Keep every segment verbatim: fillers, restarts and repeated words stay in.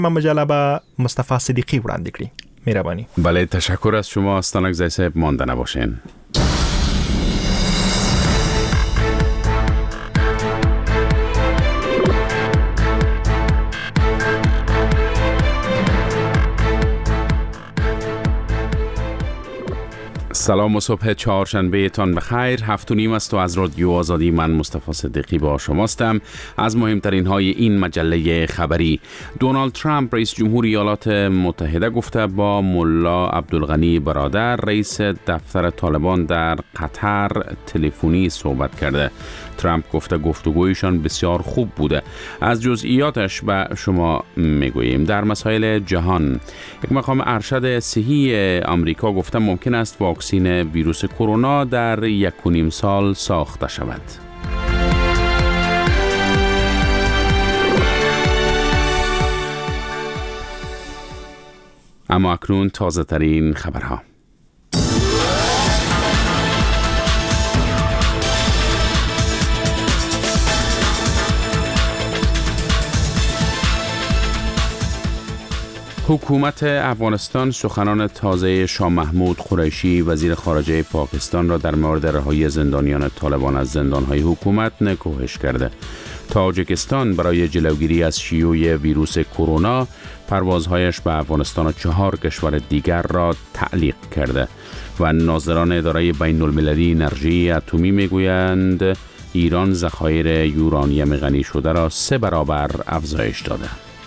من مجله به مصطفی صدیقی وړاندې کړي. مهرباني. بله، تشکر از شما استانک زی صاحب. مانده نباشین. سلام و صبح چهارشنبه تان بخیر. هفت و نیم است و از رادیو آزادی من مصطفی صدیقی با شماستم. از مهمترین های این مجله خبری: دونالد ترامپ رئیس جمهور ایالات متحده گفته با ملا عبدالغنی برادر رئیس دفتر طالبان در قطر تلفنی صحبت کرده. ترامپ گفته گفتگویشان بسیار خوب بوده. از جزئیاتش به شما میگوییم. در مسائل جهان، یک مقام ارشد صحی آمریکا گفته ممکن است واکسن ویروس کرونا در یک و نیم سال ساخته شود. اما اکنون تازه ترین خبرها. حکومت افغانستان سخنان تازه شاه محمود قریشی وزیر خارجه پاکستان را در مورد رهایی زندانیان طالبان از زندانهای حکومت نکوهش کرده. تاجیکستان برای جلوگیری از شیوع ویروس کرونا پروازهایش به افغانستان و چهار کشور دیگر را تعلیق کرده و ناظران اداره بین المللی انرژی اتمی میگویند ایران ذخایر یورانیم غنی شده را سه برابر افزایش داده.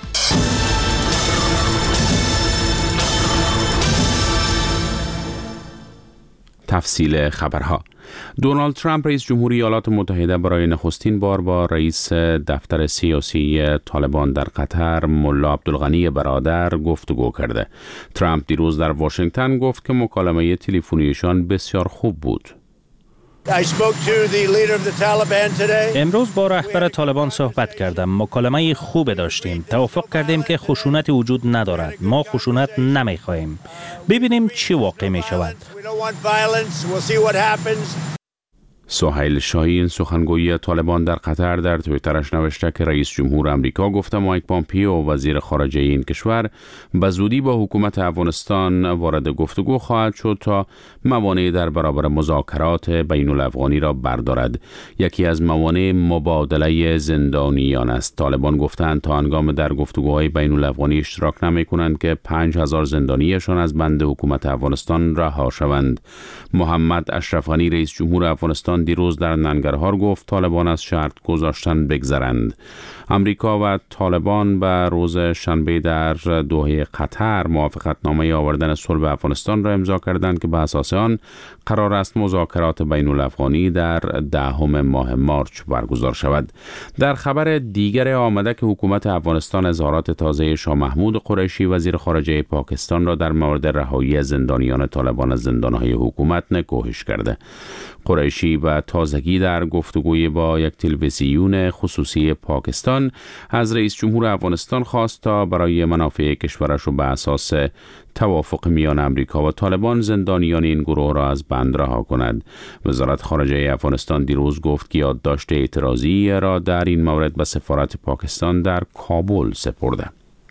تفصیل خبرها. دونالد ترامپ رئیس جمهوری ایالات متحده برای نخستین بار با رئیس دفتر سیاسی طالبان در قطر ملا عبدالغنی برادر گفتگو کرده. ترامپ دیروز در واشنگتن گفت که مکالمه تلفنیشان بسیار خوب بود. امروز با رهبر طالبان صحبت کردم. مکالمه خوب داشتیم. توافق کردیم که خشونت وجود ندارد. ما خشونت نمیخواهیم. ببینیم چی واقع می شود. سهیل شاهین سخنگوی طالبان در قطر در توییترش نوشته که رئیس جمهور آمریکا گفته مایک پامپیو وزیر خارجه این کشور به زودی با حکومت افغانستان وارد گفتگو خواهد شد تا موانع در برابر مذاکرات بین الافغانی را بردارد. یکی از موانع مبادله زندانیان است. طالبان گفتند تا هنگام در گفتگوهای بین الافغانی اشتراک نمی کنند که پنج هزار زندانیشان از بند حکومت افغانستان رها شوند. محمد اشرف غنی رئیس جمهور افغانستان دیروز در ننگرهار گفت طالبان از شرط گذاشتن بگذرند. امریکا و طالبان به روز شنبه در دوحه قطر موافقتنامه آوردن صلح افغانستان را امضا کردند که به اساس آن قرار است مذاکرات بین الافغانی در دهم ماه مارچ برگزار شود. در خبر دیگر آمده که حکومت افغانستان اظهارات تازه شاه محمود قریشی وزیر خارجه پاکستان را در مورد رهایی زندانیان طالبان از زندانهای حکومت نکوهش کرده. قریشی و تازگی در گفتگوی با یک تلویزیون خصوصی پاکستان از رئیس جمهور افغانستان خواست تا برای منافع کشورش و به اساس توافق میان امریکا و طالبان زندانیان این گروه را از بند رها کند. وزارت خارجه افغانستان دیروز گفت که یادداشت اعتراضی را در این مورد به سفارت پاکستان در کابل سپرده.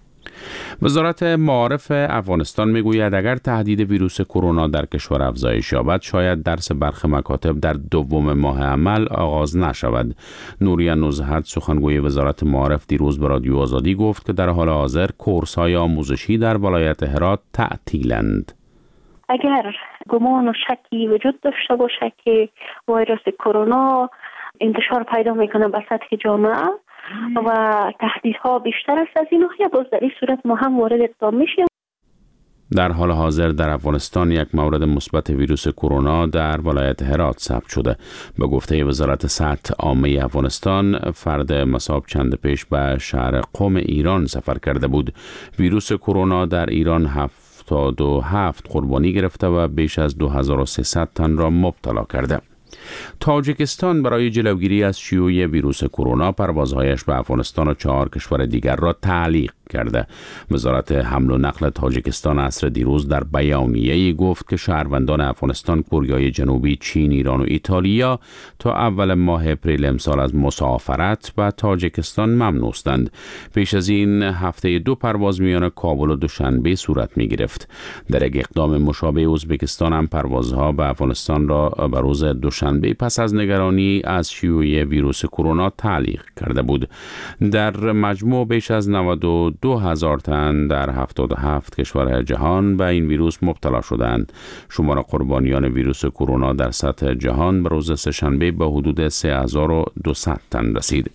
وزارت معارف افغانستان میگوید اگر تهدید ویروس کرونا در کشور افزایش یابد شاید درس برخی مکاتب در دوم ماه عمل آغاز نشود. نوریا نزهت سخنگوی وزارت معارف دیروز به رادیو آزادی گفت که در حال حاضر کورس‌های آموزشی در ولایت هرات تعطیلند. اگر گمان و شکی وجود داشته باشه که ویروس کرونا انتشار پیدا میکنه به سطح جامعه و تهدیدها بیشتر است از این ناحیه، باز در این صورت ما هم وارد اقدام میشیم. در حال حاضر در افغانستان یک مورد مثبت ویروس کرونا در ولایت هرات ثبت شده. به گفته وزارت صحت عامه افغانستان، فرد مصاب چند پیش به شهر قم ایران سفر کرده بود. ویروس کرونا در ایران هفتاد و هفت قربانی گرفته و بیش از دو هزار و سیصد تن را مبتلا کرده. تاجیکستان برای جلوگیری از شیوع ویروس کرونا پروازهایش به افغانستان و چهار کشور دیگر را تعلیق کرده. وزارت حمل و نقل تاجیکستان عصر دیروز در بیانیه‌ای گفت که شهروندان افغانستان، کره جنوبی، چین، ایران و ایتالیا تا اول ماه اپریل امسال از مسافرت به تاجیکستان ممنوع هستند. پیش از این هفته دو پرواز میان کابل و دوشنبه صورت می گرفت. در یک اقدام مشابه ازبکستان هم پروازها به افغانستان را به روز دوشنبه پس از نگرانی از شیوع ویروس کرونا تعلیق کرده بود. در مجموع بیش از نود و دو هزار تن در هفتاد و هفت کشور جهان به این ویروس مبتلا شدند. شمار قربانیان ویروس کرونا در سطح جهان به روز سه‌شنبه به حدود سه هزار و دویست تن رسید.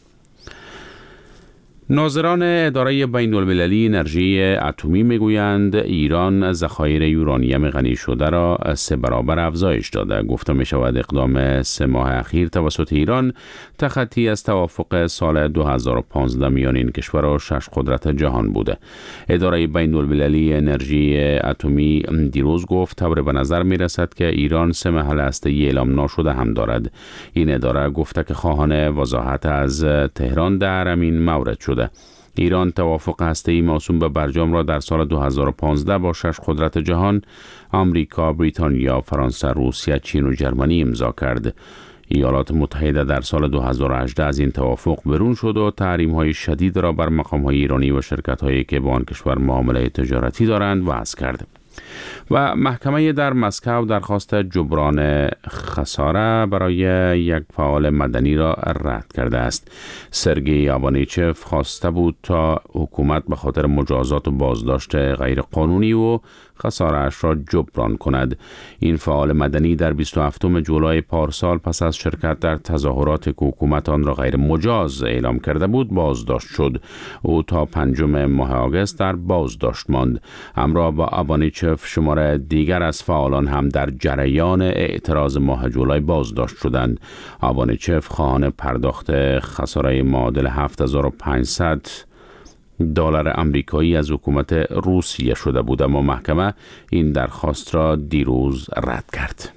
ناظران اداره بین المللی انرژی اتمی میگویند ایران ذخایر یورانیم غنی شده را سه برابر افزایش داده. گفته می شود اقدام سه ماه اخیر توسط ایران تخطی از توافق سال دو هزار و پانزده میان این کشور و شش قدرت جهان بوده. اداره بین المللی انرژی اتمی دیروز گفت طور به نظر می رسد که ایران سه محل هسته‌ای اعلام ناشده هم دارد. این اداره گفته که خواهان وضاحت از تهران در همین مورد شده. ایران توافق هسته‌ای موسوم به برجام را در سال دو هزار و پانزده با شش قدرت جهان آمریکا، بریتانیا، فرانسه، روسیه، چین و جرمنی امضا کرد. ایالات متحده در سال دو هزار و هجده از این توافق برون شد و تحریم‌های شدید را بر مقام‌های ایرانی و شرکت‌هایی که با آن کشور معامله تجارتی دارند وضع کرد. و محکمه در مسکو درخواست جبران خساره برای یک فعال مدنی را رد کرده است. سرگئی آوانیچف خواسته بود تا حکومت به خاطر مجازات و بازداشت غیر قانونی و خساره‌اش را جبران کند. این فعال مدنی در بیست و هفتم جولای پارسال پس از شرکت در تظاهرات که حکومت آن را غیر مجاز اعلام کرده بود بازداشت شد. او تا پنجم ماه آگوست در بازداشت ماند. همراه با آوانیچف شمار دیگر از فعالان هم در جریان اعتراض ماه جولای بازداشت شدند. آوانیچف خواهان پرداخت خساره معادل هفت هزار و پانصد دلار آمریکایی از حکومت روسیه شده بود، اما محکمه این درخواست را دیروز رد کرد.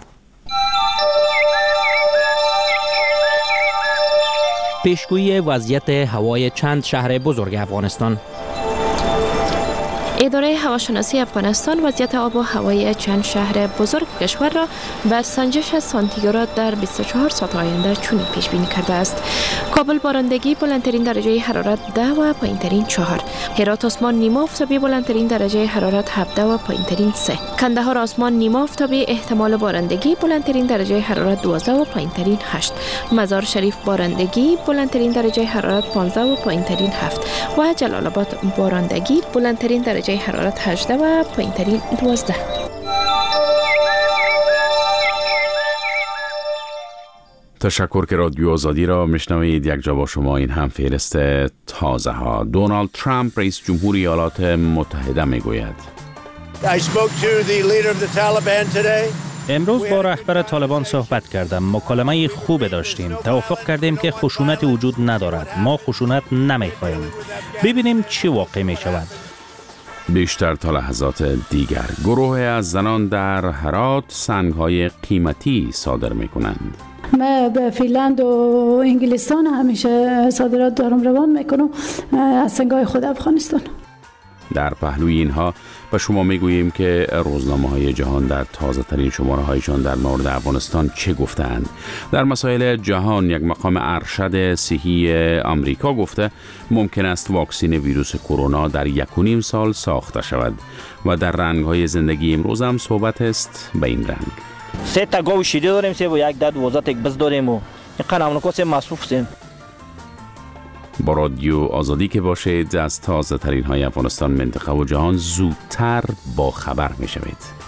پیشگویی وضعیت هوای چند شهر بزرگ افغانستان. اداره هواشناسی افغانستان وضعیت آب و هوای چند شهر بزرگ کشور را بر سنجش سانتیگراد در بیست و چهار ساعت آینده چنین پیش بینی کرده است: کابل بارندگی بلندترین درجه حرارت ده و پایینترین چهار، هرات آسمان نیمه آفتابی بلندترین درجه حرارت هفده و پایینترین سه، کندهار آسمان نیمه آفتابی احتمال بارندگی بلندترین درجه حرارت دوازده و پایینترین هشت، مزار شریف بارندگی بلندترین درجه حرارت پانزده و پایینترین هفت و جلال آباد بارندگی بلندترین درجه حرارت هجده و پایینترین دوازده. تشکر که رادیو آزادی را میشنوید. یک جا با شما این هم فهرست تازه ها. دونالد ترامپ رئیس جمهور ایالات متحده میگوید: I spoke to the leader of the Taliban today. امروز با رهبر طالبان صحبت کردم. مکالمه خوب داشتیم. توافق کردیم که خشونت وجود ندارد. ما خشونت نمیخواهیم. ببینیم چی واقع می شود. بیشتر تا لحظات دیگر گروه از زنان در هرات سنگ‌های قیمتی صادر می‌کنند. ما به فنلاند و انگلستان همیشه صادرات دارم روان میکنم از سنگ‌های خود افغانستان. در پهلوی اینها به شما میگوییم که روزنامه‌های جهان در تازه ترین شماره هایشان در مورد افغانستان چه گفتند. در مسائل جهان یک مقام ارشد صحی آمریکا گفته ممکن است واکسن ویروس کرونا در یک و نیم سال ساخته شود و در رنگ‌های زندگی امروز هم صحبت است به این رنگ. سه تا گاو شیده داریم، سه و یک داد وزات یک بز داریم و این قنامونکو سه مصروف سیم. با رادیو آزادی که باشید از تازه ترین های افغانستان، منطقه و جهان زودتر با خبر می شوید.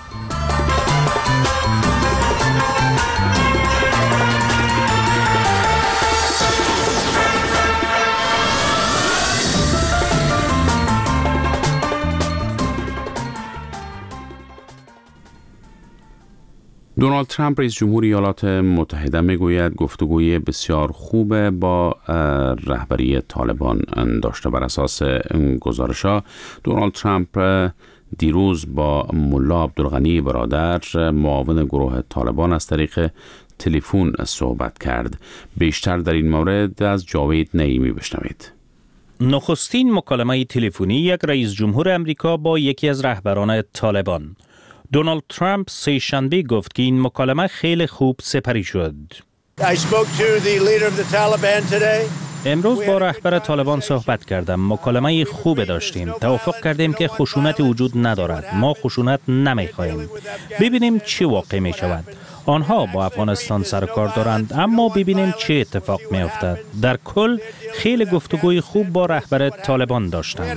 دونالد ترامپ رئیس جمهور ایالات متحده میگوید گفتگوی بسیار خوب با رهبری طالبان داشته. بر اساس گزارش‌ها دونالد ترامپ دیروز با ملا عبدالغنی برادر معاون گروه طالبان از طریق تلفن صحبت کرد. بیشتر در این مورد از جاوید نعیمی بشنوید. نخستین مکالمه تلفنی یک رئیس جمهور امریکا با یکی از رهبران طالبان. دونالد ترامپ سه شنبه گفت که این مکالمه خیلی خوب سپری شد. I spoke to the leader of the Taliban today. امروز با رهبر طالبان صحبت کردم. مکالمه خوب داشتیم. توافق کردیم که خشونت وجود ندارد. ما خشونت نمیخواهیم. ببینیم چی واقع می شود. آنها با افغانستان سر کار دارند، اما ببینیم چه اتفاق می افتد. در کل خیلی گفتگوی خوب با رهبر طالبان داشتند.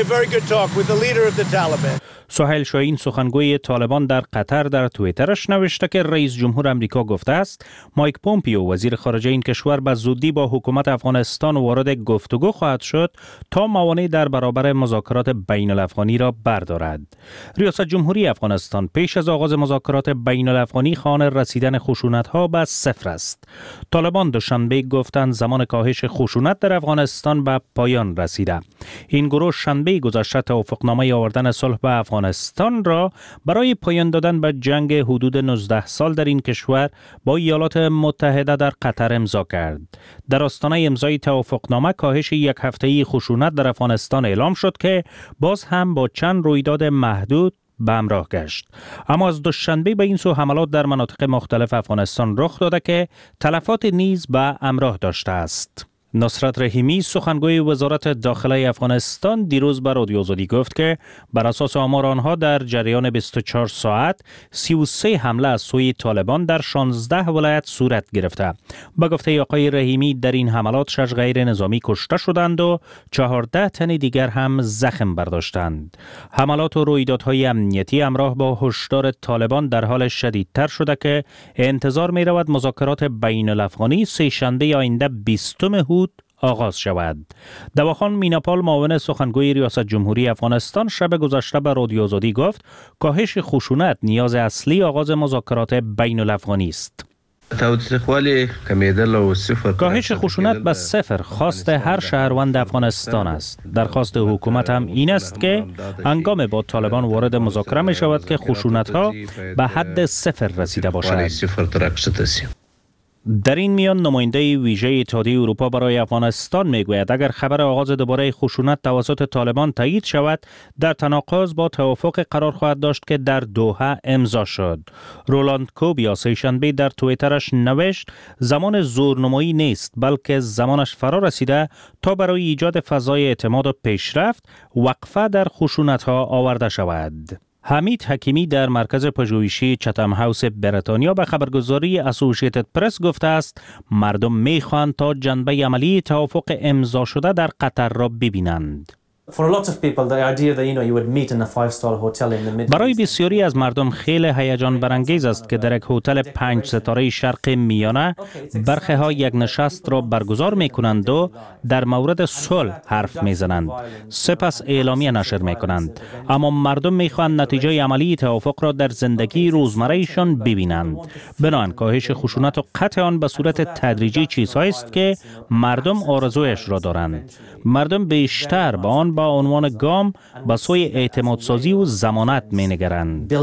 سهیل شاهین سخنگوی طالبان در قطر در توییترش نوشته که رئیس جمهور امریکا گفته است مایک پومپیو وزیر خارجه این کشور به زودی با حکومت افغانستان وارد گفتگو خواهد شد تا موانع در برابر مذاکرات بین الافغانی را بردارد. ریاست جمهوری افغانستان پیش از آغاز مذاکرات بین الافغانی خواهان رسیدن خشونت ها به صفر است. طالبان دوشنبه گفتند زمان کاهش خشونت در افغانستان به پایان رسیده. این گروه شنبه گذشته توافقنامه آوردن صلح به افغانستان را برای پایان دادن به جنگ حدود نوزده سال در این کشور با ایالات متحده در قطر امضا کرد. در آستانه امضای توافقنامه کاهش یک هفته‌ای خشونت در افغانستان اعلام شد که باز هم با چند رویداد محدود به همراه گشت. اما از دوشنبه به این سو حملات در مناطق مختلف افغانستان رخ داده که تلفات نیز به همراه داشته است. نصرت رحیمی سخنگوی وزارت داخله افغانستان دیروز به رادیو آزادی گفت که بر اساس آمار آنها در جریان بیست و چهار ساعت سی و سه حمله از سوی طالبان در شانزده ولایت صورت گرفته. با گفته آقای رحیمی در این حملات شش غیر نظامی کشته شدند و چهارده تن دیگر هم زخم برداشتند. حملات و رویدادهای امنیتی همراه با هشدار طالبان در حال شدیدتر شده که انتظار می رود مذاکرات بین الافغانی سه شنبه آینده بیستم هود آغاز شود. دواخان میناپال معاون سخنگوی ریاست جمهوری افغانستان شب گذشته به رادیو آزادی گفت کاهش خشونت نیاز اصلی آغاز مذاکرات بین الافغانی است. کاهش خشونت به صفر خواست هر شهروند افغانستان است. درخواست حکومت هم این است که هنگام با طالبان وارد مذاکره می شود که خشونت ها به حد صفر رسیده باشد. در این میان نماینده ویژه اتحادیه اروپا برای افغانستان میگوید اگر خبر آغاز دوباره خشونت توسط طالبان تایید شود در تناقض با توافق قرار خواهد داشت که در دوحه امضا شد. رولاند کوبیا سه شنبه در توییترش نوشت زمان زورنمایی نیست بلکه زمانش فرا رسیده تا برای ایجاد فضای اعتماد و پیشرفت وقفه در خشونت ها آورده شود. حمید حکیمی در مرکز پژوهشی چتم هاوس بریتانیا به خبرگزاری اسوسییتد پرس گفته است مردم می‌خواهند تا جنبه عملی توافق امضا شده در قطر را ببینند. برای بسیاری از مردم خیلی هیجان برانگیز است که در یک هتل پنج ستاره شرق میانه برخی ها یک نشست را برگزار می کنند و در مورد صلح حرف می زنند. سپس اعلامیه نشر می کنند. اما مردم می خواهند نتیجه عملی توافق را در زندگی روزمره ایشان ببینند. بنابراین کاهش خشونت و قطع آن به صورت تدریجی چیزهایی است که مردم آرزویش را دارند. مردم بیشتر با آن با عنوان گام به سوی اعتماد سازی و ضمانت می‌نگرند.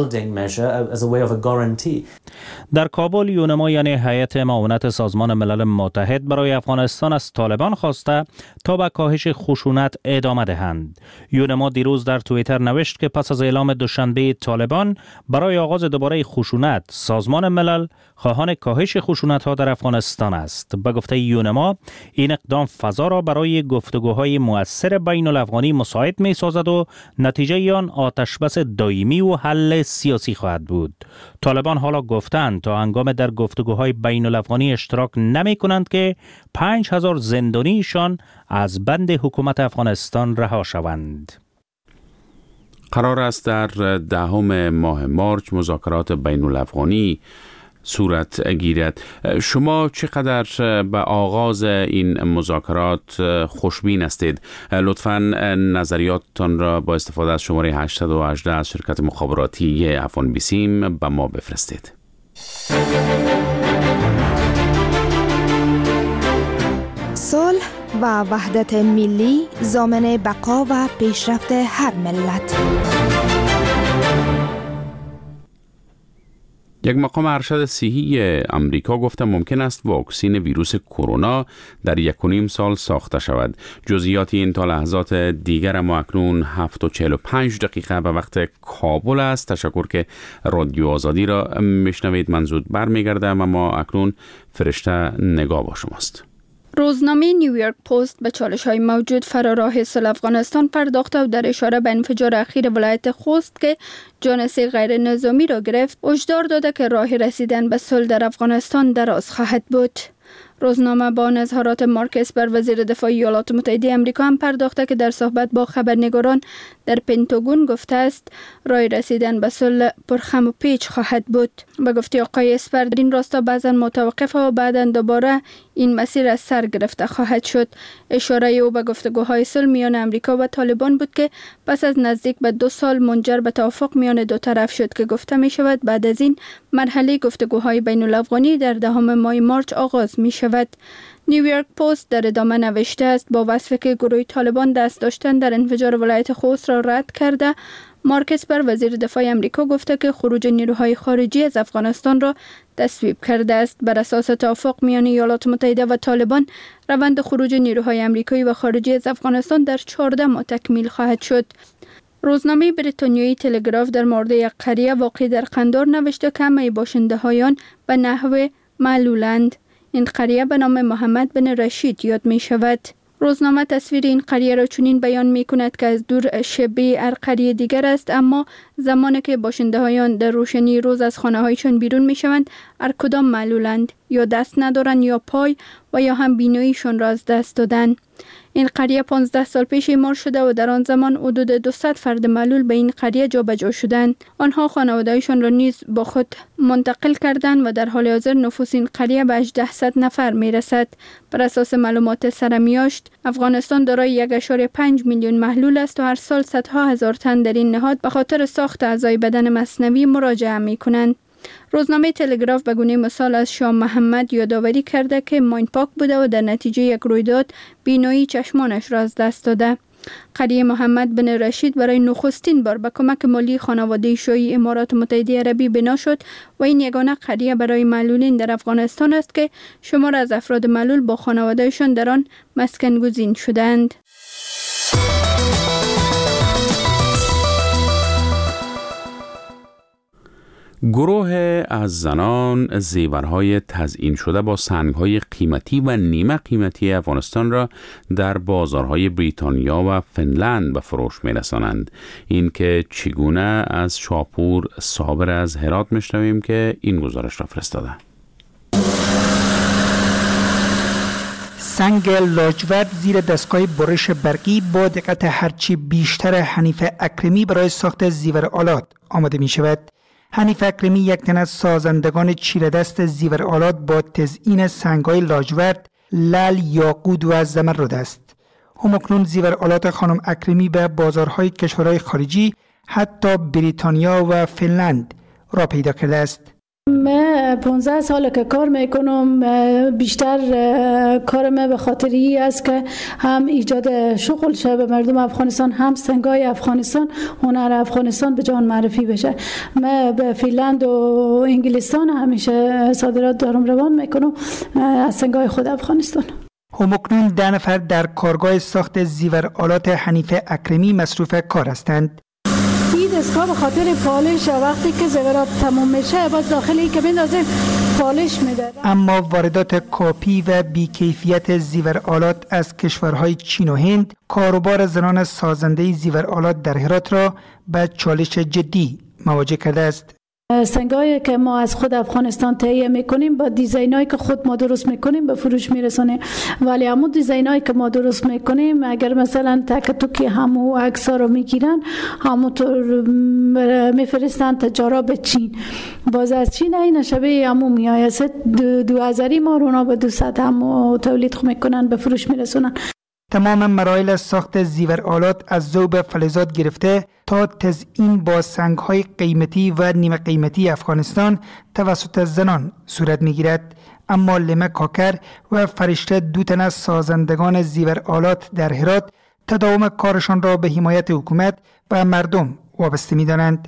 در کابل یونما یعنی هیئت معاونت سازمان ملل متحد برای افغانستان از طالبان خواسته تا به کاهش خشونت ادامه دهند. یونما دیروز در توییتر نوشت که پس از اعلام دوشنبه طالبان برای آغاز دوباره خشونت سازمان ملل خواهان کاهش خشونت ها در افغانستان است. به گفته یونما این اقدام فضا را برای گفتگوهای مؤثر بین الافغانی مساعد می سازد و نتیجه آن آتشبس دائمی و حل سیاسی خواهد بود. طالبان حالا گفتند تا هنگام در گفتگوهای بین الافغانی اشتراک نمی کنند که پنج هزار زندانیشان از بند حکومت افغانستان رها شوند. قرار است در دهم ماه مارچ مذاکرات بین الافغانی صورت گیرد. شما چقدر به آغاز این مذاکرات خوشبین هستید؟ لطفاً نظریاتتان را با استفاده از شماره هشتصد و هجده از شرکت مخابراتی افغان بیسیم به ما بفرستید. صلح و وحدت ملی ضامن بقا و پیشرفت هر ملت. یک مقام ارشد صحی امریکا گفته ممکن است واکسن ویروس کرونا در یک و نیم سال ساخته شود. جزئیات این تا لحظات دیگر ما اکنون هفت و چهل و پنج دقیقه به وقت کابل است. تشکر که رادیو آزادی را میشنوید. من زود برمیگردم اما اکنون فرشته نگاه با شماست. روزنامه نیویورک پست به چالش‌های موجود فراراه حصول افغانستان پرداخته و در اشاره به انفجار اخیر ولایت خوست که جانسه غیر نظامی را گرفت، هشدار داده که راه رسیدن به صلح در افغانستان دراز خواهد بود. روزنامه با اظهارات مارک اسپر وزیر دفاع ایالات متحده آمریکا هم پرداخته که در صحبت با خبرنگاران در پنتاگون گفته است راه رسیدن به صلح پرخم و پیچ خواهد بود. به گفته آقای اسپر در این راستا بعضا متوقف و بعدا دوباره این مسیر از سر گرفته خواهد شد. اشاره او به گفتگوهای صلح میان آمریکا و طالبان بود که پس از نزدیک به دو سال منجر به توافق میان دو طرف شد که گفته می شود بعد از این مرحله گفتگوهای بین الافغانی در دهم ماه مارچ آغاز می شود. نیویورک پست در ادامه نوشته است با وصفی که گروه طالبان دست داشتن در انفجار ولایت خوست را رد کرده، مارک اسپر وزیر دفاع آمریکا گفته که خروج نیروهای خارجی از افغانستان را تصویب کرده است. بر اساس توافق میان ایالات متحده و طالبان روند خروج نیروهای آمریکایی و خارجی از افغانستان در چهارده ماه تکمیل خواهد شد. روزنامه بریتانیایی تلگراف در مورد یک قریه واقع در قندار نوشته که همه باشنده آن به نحو معلولند. این قریه به نام محمد بن رشید یاد می شود. روزنامه تصویر این قریه را چنین بیان می کند که از دور شبیه هر قریه دیگر است، اما زمانی که باشنده هایان در روشنی روز از خانه هایشان بیرون می شوند هر کدام معلولند، یا دست ندارند یا پای و یا هم بیناییشان را از دست دادند. این قریه پانزده سال پیش اعمار شده و در آن زمان حدود دویست فرد معلول به این قریه جابجا شدند. آنها خانواده‌هایشان را نیز با خود منتقل کردند و در حال حاضر نفوس این قریه به هجده نفر میرسد. بر اساس معلومات سرمیاشت، افغانستان دارای یک و پنج میلیون محلول است و هر سال صدها هزار تن در این نهاد به خاطر ساخت اعضای بدن مصنوعی مراجعه می‌کنند. روزنامه تلگراف به گونه مثال از شاه محمد یادآوری کرده که مایند پاک بوده و در نتیجه یک رویداد بینایی چشمانش را از دست داده. قریه محمد بن رشید برای نخستین بار به کمک مالی خانواده شاهی امارات متحده عربی بنا شد و این یگانه قریه برای معلولین در افغانستان است که شمار از افراد معلول با خانوادهشان در آن مسکن گزین شدند. گروه از زنان زیورهای تزیین شده با سنگهای قیمتی و نیمه قیمتی افغانستان را در بازارهای بریتانیا و فنلند به فروش می‌رسانند. این که چگونه از شاپور صابر از هرات می‌شنویم که این گزارش را فرستاده. سنگ لاجورد زیر دستگاه برش برقی با دقت هرچی بیشتر حنیف اکرمی برای ساخت زیورآلات آماده می‌شود. حنیف اکرمی یک تن از سازندگان چیره دست زیورآلات با تزیین سنگ‌های لاجورد، لعل، یاقوت و زمرد است. همکنون زیورآلات خانم اکرمی به بازارهای کشورهای خارجی حتی بریتانیا و فنلند را پیدا کرده است. من پانزده ساله که کار میکنم. بیشتر کار من به خاطر این است که هم ایجاد شغل شه به مردم افغانستان، هم سنگای افغانستان، هنر افغانستان به جان معرفی بشه. من به فنلند و انگلستان همیشه صادرات دارم روان میکنم از سنگای خود افغانستان. همکنون ده نفر در کارگاه ساخت زیورآلات حنیف اکرمی مصروف کار هستند. این دستگاه به خاطر پالش وقتی که زیورات تمام میشه باز داخلی که بندازیم پالش میده. اما واردات کاپی و بیکیفیت زیورآلات از کشورهای چین و هند کاروبار زنان سازنده زیورآلات در هرات را به چالش جدی مواجه کرده است. سنگایی که ما از خود افغانستان تهیه میکنیم با دیزاینایی که خود ما درست میکنیم به فروش میرسونیم، ولی همو دیزاینایی که ما درست میکنیم اگر مثلا تک تکی همو عکس‌ها رو میگیرن همونطور میفرستن تجارا به چین، باز از چین این شبیه همو میایسه دو, دو هزاری ما رونا به دوصد همو تولید خو میکنن به فروش میرسونن. تمام مراحل ساخت زیورآلات از ذوب فلزات گرفته تا تزیین با سنگ‌های قیمتی و نیمه قیمتی افغانستان توسط زنان صورت می‌گیرد. اما لمه کاکر و فرشته دو تن از سازندگان زیورآلات در هرات تداوم کارشان را به حمایت حکومت و مردم وابسته می‌دانند.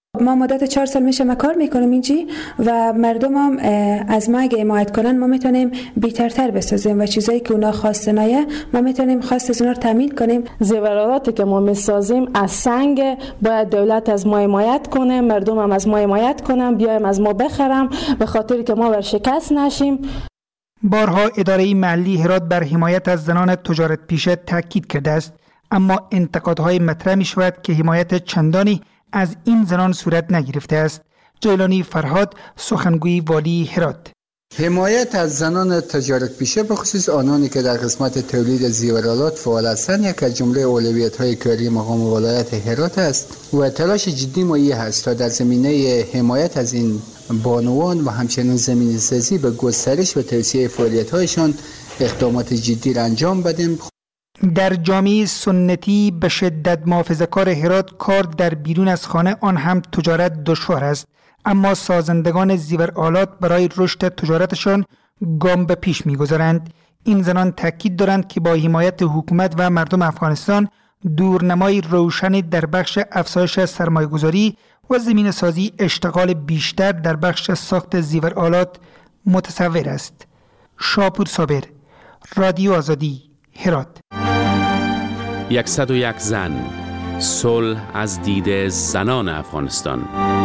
ما مدت چهار سال میشه ما کار میکنیم اینجی و مردم هم از ما اگه حمایت کنن ما میتونیم بی‌ترتر بسازیم و چیزایی که اونا خواستنایه ما میتونیم خواست از اونا رو تامین کنیم. زیورالاتی که ما میسازیم از سنگ، باید دولت از ما حمایت کنه، مردم هم از ما حمایت کنن، بیایم از ما بخرم به خاطر که ما ورشکست نشیم. بارها اداره محلی هرات بر حمایت از زنان تجارت پیشه تاکید کرده است، اما انتقادهای مطرح می شود که حمایت چندانی از این زنان صورت نگرفته است. جیلانی فرهاد، سخنگوی والی هرات: حمایت از زنان تجارت پیشه به خصوص آنانی که در قسمت تولید زیورالات فعال هستند یک از جمله اولویت‌های کاری مقام ولایت هرات است و تلاش جدی ما این هست تا در زمینه حمایت از این بانوان و همچنین زمینه سازی به گسترش و توسعه فعالیت‌هایشان اقدامات جدی را انجام بدیم. در جامعه سنتی به شدت محافظه‌کار هرات کار در بیرون از خانه آن هم تجارت دشوار است، اما سازندگان زیورآلات برای رشد تجارتشان گام به پیش می‌گذارند. این زنان تاکید دارند که با حمایت حکومت و مردم افغانستان دورنمای روشنی در بخش افزایش سرمایه‌گذاری و زمینه سازی اشتغال بیشتر در بخش ساخت زیورآلات متصور است. شاپور صابر، رادیو آزادی، هرات. یکصد و یک زن، صلح از دید زنان افغانستان.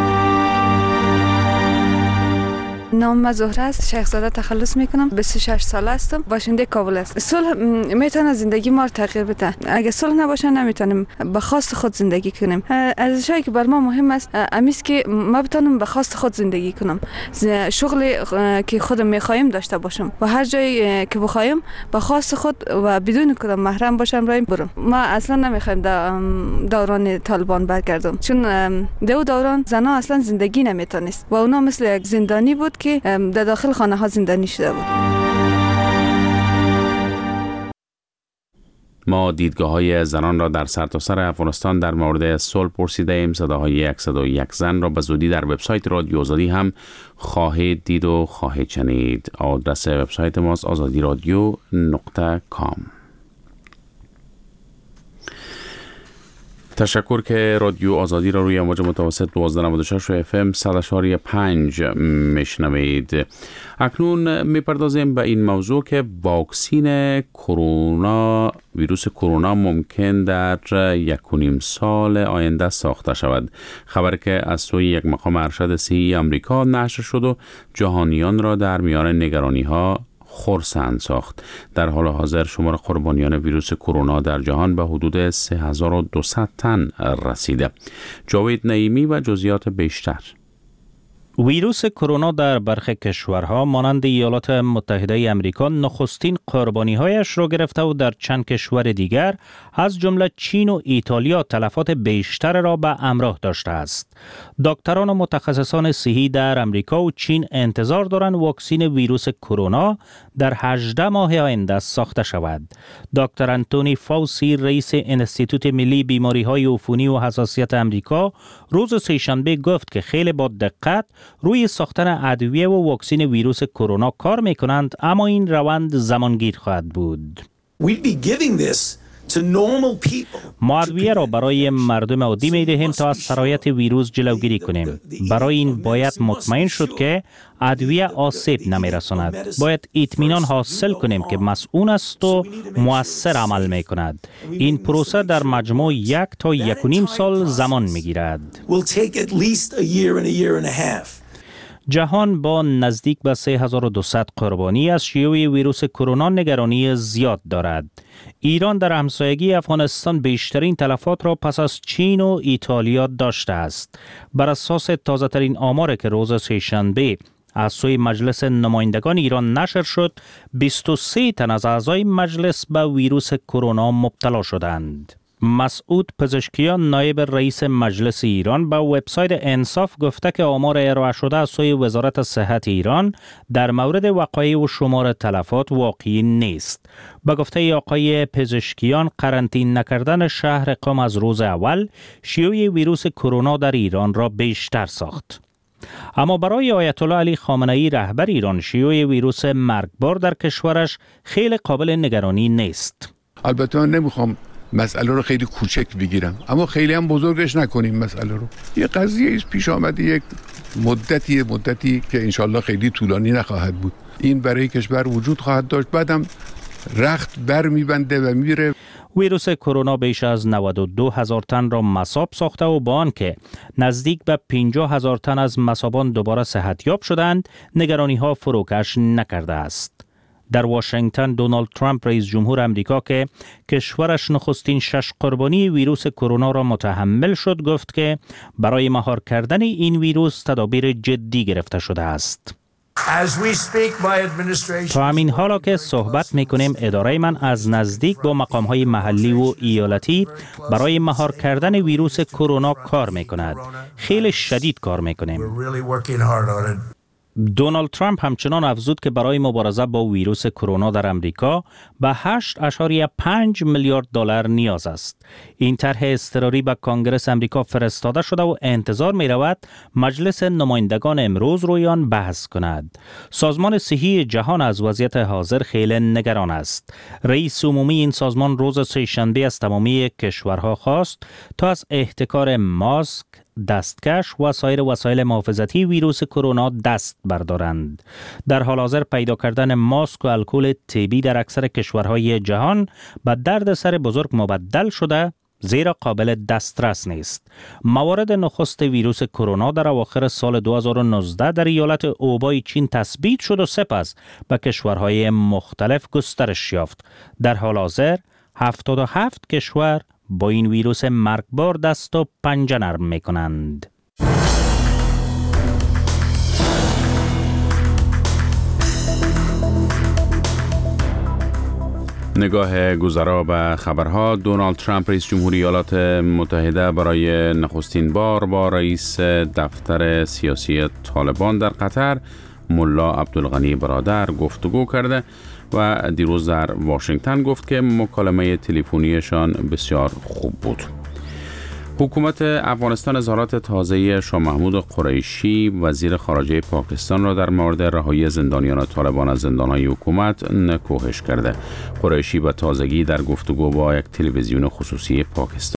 نام من زهره است، شیخ زاده تخلص میکنم، بیست و شش ساله هستم، باشنده کابل است. صلح میتونه زندگی ما رو تغییر بده. اگه صلح نباشه نمیتونیم به خواست خود زندگی کنیم. ارزشایی که بر ما مهم است امیست که ما بتونم به خواست خود زندگی کنم، شغلی که خودم میخوایم داشته باشم و هر جایی که بخوایم به خواست خود و بدون کدام محرم باشم رایم برم. ما اصلا نمیخوایم دوران طالبان برگردم، چون دو دوران زنا اصلا زندگی نمیتونست و اونا مثل یک زندانی بود که در داخل خانه ها زندانی شده بود. ما دیدگاه های زنان را در سرتاسر افغانستان در مورد صلح پرسیده ایم. صداهای یکصد و یک زن را به زودی در وبسایت رادیو آزادی هم خواهید دید و خواهید شنید. آدرس وبسایت ماست آزادی رادیو نقطه کام. تشکر که رادیو آزادی را روی امواج متوسط دوازده نود و شش و اف ام صد و چهار و پنج میشنوید. اکنون میپردازیم به این موضوع که واکسین کرونا ویروس کرونا ممکن در یک و نیم سال آینده ساخته شود. خبر که از سوی یک مقام ارشد صحی آمریکا نشر شد و جهانیان را در میان نگرانی ها خرسند ساخت. در حال حاضر شمار قربانیان ویروس کرونا در جهان به حدود سه هزار و دویست تن رسیده. جاوید نعیمی و جزئیات بیشتر. ویروس کرونا در برخی کشورها مانند ایالات متحده آمریکا نخستین قربانی‌هایش را گرفته و در چند کشور دیگر از جمله چین و ایتالیا تلفات بیشتر را به همراه داشته است. دکتران و متخصصان صحی در آمریکا و چین انتظار دارند واکسن ویروس کرونا در هجده ماه آینده ساخته شود. دکتر انتونی فاوسی رئیس انستیتوت ملی بیماری‌های عفونی و حساسیت آمریکا روز سه‌شنبه گفت که خیلی با دقت روی ساختن ادویه و واکسن ویروس کرونا کار میکنند، اما این روند زمانگیر خواهد بود. ما ادویه را برای مردم عادی می دهیم تا از سرایت ویروس جلوگیری کنیم. برای این باید مطمئن شد که ادویه آسیب نمی رساند. باید اطمینان حاصل کنیم که مسئول است و مؤثر عمل می کند. این پروسه در مجموع یک تا یک و نیم سال زمان می گیرد. جهان با نزدیک به سه هزار و دویست قربانی از شیوع ویروس کرونا نگرانی زیاد دارد. ایران در همسایگی افغانستان بیشترین تلفات را پس از چین و ایتالیا داشته است. بر اساس تازه ترین آمار که روز سه‌شنبه از سوی مجلس نمایندگان ایران نشر شد، بیست و سه تن از اعضای مجلس به ویروس کرونا مبتلا شدند. مسعود پزشکیان نایب رئیس مجلس ایران به وبسایت انصاف گفته که آمار ارائه شده از سوی وزارت صحت ایران در مورد وقایع و شمار تلفات واقعی نیست. به گفته آقای پزشکیان، قرنطینه نکردن شهر قم از روز اول شیوع ویروس کرونا در ایران را بیشتر ساخت. اما برای آیت الله علی خامنه ای رهبر ایران شیوع ویروس مرگبار در کشورش خیلی قابل نگرانی نیست. البته نمیخوام مسئله رو خیلی کوچک بگیرم، اما خیلی هم بزرگش نکنیم مسئله رو. یه قضیه ایست پیش آمده، یک مدتی مدتی که انشالله خیلی طولانی نخواهد بود. این برای کشور وجود خواهد داشت، بعدم رخت بر میبنده و میره. ویروس کرونا بیش از نود و دو هزار تن را مصاب ساخته و با آنکه نزدیک به پنجاه هزار تن از مصابان دوباره صحتیاب شدند، نگرانی ها فروکش نکرده است. در واشنگتن دونالد ترامپ رئیس جمهور امریکا که کشورش نخستین شش قربانی ویروس کرونا را متحمل شد، گفت که برای مهار کردن این ویروس تدابیر جدی گرفته شده است. تا همین حالا که صحبت میکنیم، اداره من از نزدیک با مقامهای محلی و ایالتی برای مهار کردن ویروس کرونا کار میکند. خیلی شدید کار میکنیم. دونالد ترامپ همچنان افزود که برای مبارزه با ویروس کرونا در امریکا به هشت ممیز پنج میلیارد دلار نیاز است. این طرح اضطراری به کنگره امریکا فرستاده شده و انتظار می رود مجلس نمایندگان امروز روی آن بحث کند. سازمان صحی جهان از وضعیت حاضر خیلی نگران است. رئیس عمومی این سازمان روز سه‌شنبه از تمامی کشورها خواست تا از احتکار ماسک، دستکش و سایر وسایل محافظتی ویروس کرونا دست بردارند. در حال حاضر پیدا کردن ماسک و الکل طبی در اکثر کشورهای جهان به دردسر بزرگ مبدل شده، زیرا قابل دسترس نیست. موارد نخست ویروس کرونا در اواخر سال دو هزار و نوزده در ایالت اوبای چین تثبیت شد و سپس به کشورهای مختلف گسترش یافت. در حال حاضر هفتاد و هفت کشور با این ویروس مرگبار دست و پنجه نرم می کنند. نگاه گذرا به خبرها. دونالد ترامپ رئیس جمهوری ایالات متحده برای نخستین بار با رئیس دفتر سیاسی طالبان در قطر ملا عبدالغنی برادر گفتگو کرده و دیروز در واشنگتن گفت که مکالمه تلفنیشان بسیار خوب بود. حکومت افغانستان اظهارات تازه شاه محمود قریشی وزیر خارجه پاکستان را در مورد رهایی زندانیان طالبان از زندانهای حکومت نکوهش کرده. قریشی به تازگی در گفتگو با یک تلویزیون خصوصی پاکستان